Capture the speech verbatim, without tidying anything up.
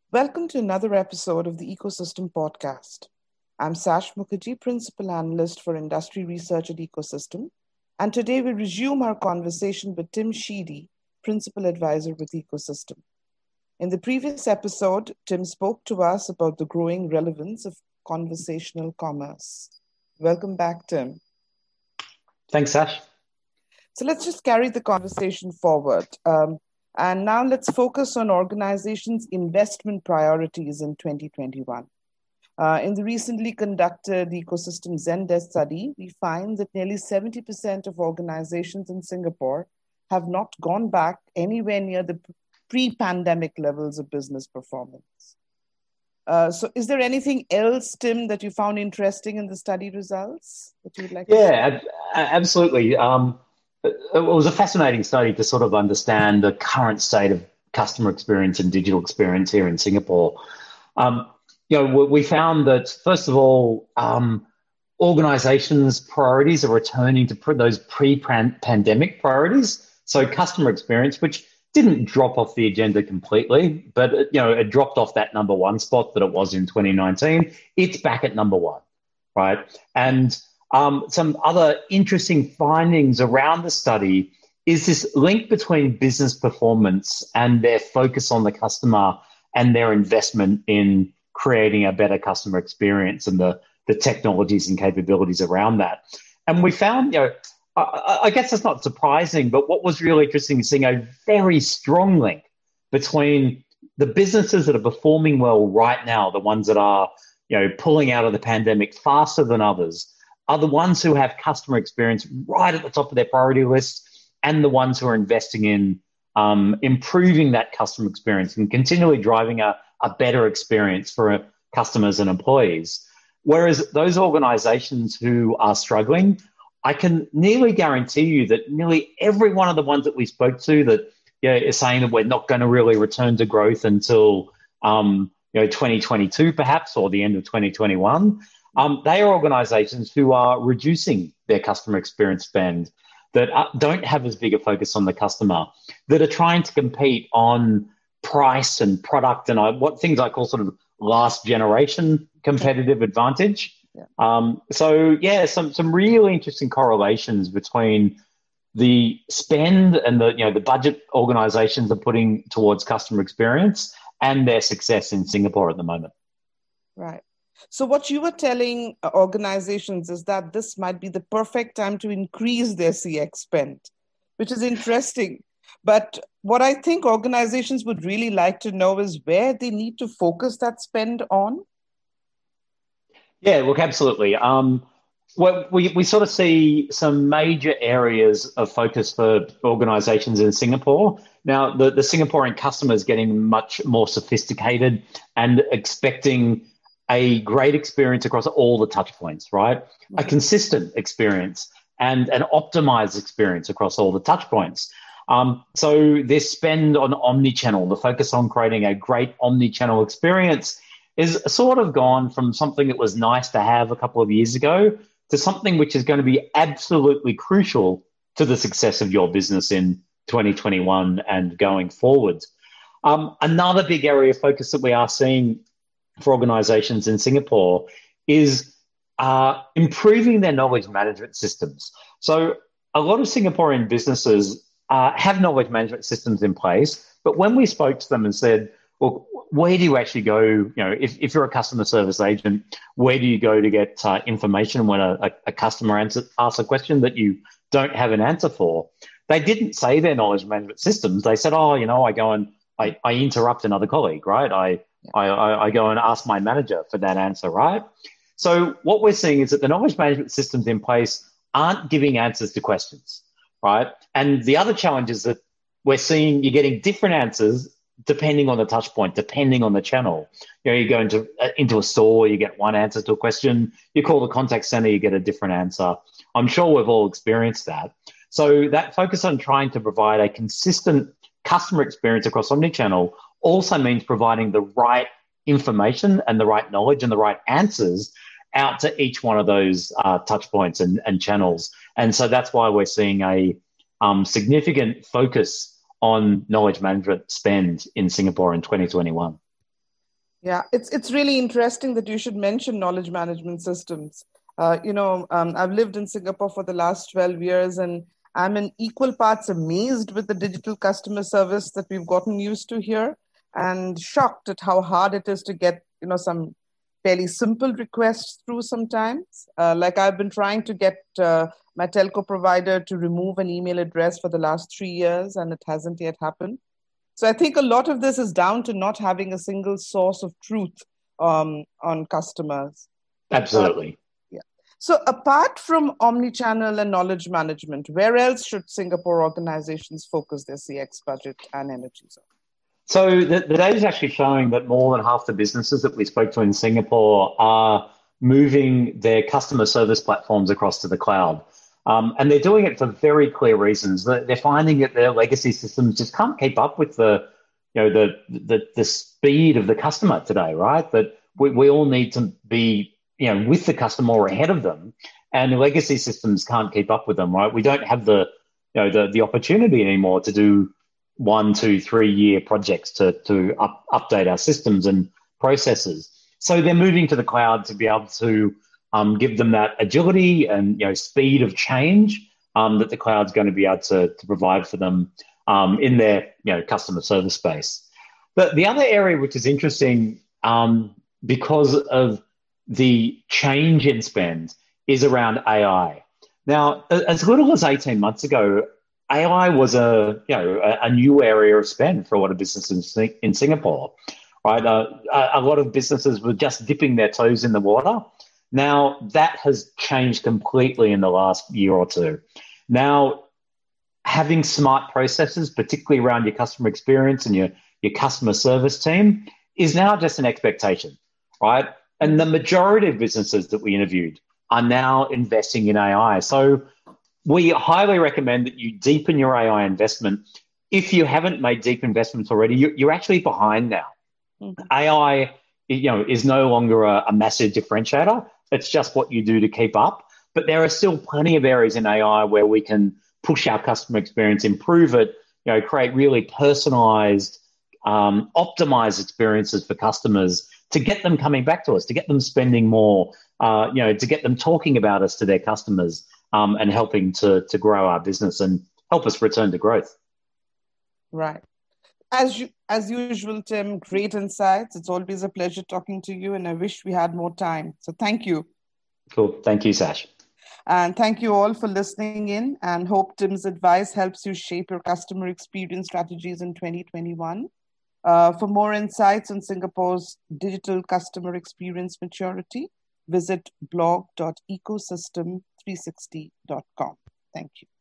Welcome to another episode of the Ecosystem Podcast. I'm Sash Mukherjee, Principal Analyst for Industry Research at Ecosystem, and today we resume our conversation with Tim Sheedy, Principal Advisor with Ecosystem. In the previous episode, Tim spoke to us about the growing relevance of conversational commerce. Welcome back, Tim. Thanks, Sash. So let's just carry the conversation forward. Um, And now let's focus on organizations' investment priorities in twenty twenty-one. Uh, in the recently conducted Ecosystem Zendesk study, we find that nearly seventy percent of organizations in Singapore have not gone back anywhere near the pre-pandemic levels of business performance. Uh, so is there anything else, Tim, that you found interesting in the study results that you would like yeah, to share? ab- absolutely. Um, it was a fascinating study to sort of understand the current state of customer experience and digital experience here in Singapore. Um, you know, we found that, first of all, um, organizations' priorities are returning to pre- those pre-pandemic priorities. So customer experience, which didn't drop off the agenda completely, but, you know, it dropped off that number one spot that it was in twenty nineteen. It's back at number one, right? And Um, some other interesting findings around the study is this link between business performance and their focus on the customer and their investment in creating a better customer experience and the, the technologies and capabilities around that. And we found, you know, I, I guess it's not surprising, but what was really interesting is seeing a very strong link between the businesses that are performing well right now, the ones that are, you know, pulling out of the pandemic faster than others, are the ones who have customer experience right at the top of their priority list and the ones who are investing in um, improving that customer experience and continually driving a, a better experience for customers and employees. Whereas those organizations who are struggling, I can nearly guarantee you that nearly every one of the ones that we spoke to that you know, is saying that we're not going to really return to growth until um, you know, twenty twenty-two perhaps, or the end of twenty twenty-one, Um, they are organizations who are reducing their customer experience spend, that uh, don't have as big a focus on the customer, that are trying to compete on price and product and uh, what things I call sort of last generation competitive advantage. Yeah. Um, so, yeah, some some really interesting correlations between the spend and the you know the budget organizations are putting towards customer experience and their success in Singapore at the moment. Right. So what you were telling organizations is that this might be the perfect time to increase their C X spend, which is interesting. But what I think organizations would really like to know is where they need to focus that spend on. Yeah, look, absolutely. Um, well, we, we sort of see some major areas of focus for organizations in Singapore. Now, the, the Singaporean customer is getting much more sophisticated and expecting a great experience across all the touch points, right? Mm-hmm. A consistent experience and an optimized experience across all the touch points. Um, so this spend on omni-channel, the focus on creating a great omni-channel experience is sort of gone from something that was nice to have a couple of years ago to something which is going to be absolutely crucial to the success of your business in twenty twenty-one and going forward. Um, another big area of focus that we are seeing for organizations in Singapore is uh, improving their knowledge management systems. So a lot of Singaporean businesses uh, have knowledge management systems in place, but when we spoke to them and said, well, where do you actually go? You know, if, if you're a customer service agent, where do you go to get uh, information when a, a, a customer answer, asks a question that you don't have an answer for? They didn't say their knowledge management systems. They said, oh, you know, I go and I, I interrupt another colleague, right? I I, I go and ask my manager for that answer, right? So what we're seeing is that the knowledge management systems in place aren't giving answers to questions, right? And the other challenge is that we're seeing you're getting different answers depending on the touch point, depending on the channel. You know, you go into, uh, into a store, you get one answer to a question. You call the contact center, you get a different answer. I'm sure we've all experienced that. So that focus on trying to provide a consistent customer experience across omnichannel also means providing the right information and the right knowledge and the right answers out to each one of those uh, touch points and, and channels. And so that's why we're seeing a um, significant focus on knowledge management spend in Singapore in twenty twenty-one. Yeah, it's it's really interesting that you should mention knowledge management systems. Uh, you know, um, I've lived in Singapore for the last twelve years, and I'm in equal parts amazed with the digital customer service that we've gotten used to here, and shocked at how hard it is to get, you know, some fairly simple requests through sometimes. Uh, like I've been trying to get uh, my telco provider to remove an email address for the last three years, and it hasn't yet happened. So I think a lot of this is down to not having a single source of truth um, on customers. Uh, Absolutely. yeah. So apart from omnichannel and knowledge management, where else should Singapore organizations focus their C X budget and energies on? So the, the data is actually showing that more than half the businesses that we spoke to in Singapore are moving their customer service platforms across to the cloud. Um, and they're doing it for very clear reasons. They're finding that their legacy systems just can't keep up with the, you know, the the, the speed of the customer today, right? That we, we all need to be, you know, with the customer or ahead of them, and the legacy systems can't keep up with them, right? We don't have the, you know, the the opportunity anymore to do one, two, three year projects to to up, update our systems and processes. So they're moving to the cloud to be able to um, give them that agility and, you know, speed of change um, that the cloud's going to be able to, to provide for them um, in their, you know, customer service space. But the other area which is interesting um, because of the change in spend is around A I. Now, as little as eighteen months ago, A I was a, you know, a, a new area of spend for a lot of businesses in, in Singapore, right? Uh, a, a lot of businesses were just dipping their toes in the water. Now that has changed completely in the last year or two. Now, having smart processes, particularly around your customer experience and your, your customer service team, is now just an expectation, right? And the majority of businesses that we interviewed are now investing in A I. So we highly recommend that you deepen your A I investment. If you haven't made deep investments already, you're actually behind now. Mm-hmm. A I, you know, is no longer a, a massive differentiator. It's just what you do to keep up. But there are still plenty of areas in A I where we can push our customer experience, improve it, you know, create really personalized, um, optimized experiences for customers to get them coming back to us, to get them spending more, uh, you know, to get them talking about us to their customers. Um, and helping to to grow our business and help us return to growth. Right. As you, as usual, Tim, great insights. It's always a pleasure talking to you, and I wish we had more time. So thank you. Cool. Thank you, Sash. And thank you all for listening in, and hope Tim's advice helps you shape your customer experience strategies in twenty twenty-one. Uh, for more insights on Singapore's digital customer experience maturity, visit blog dot ecosystem three sixty dot com. Thank you.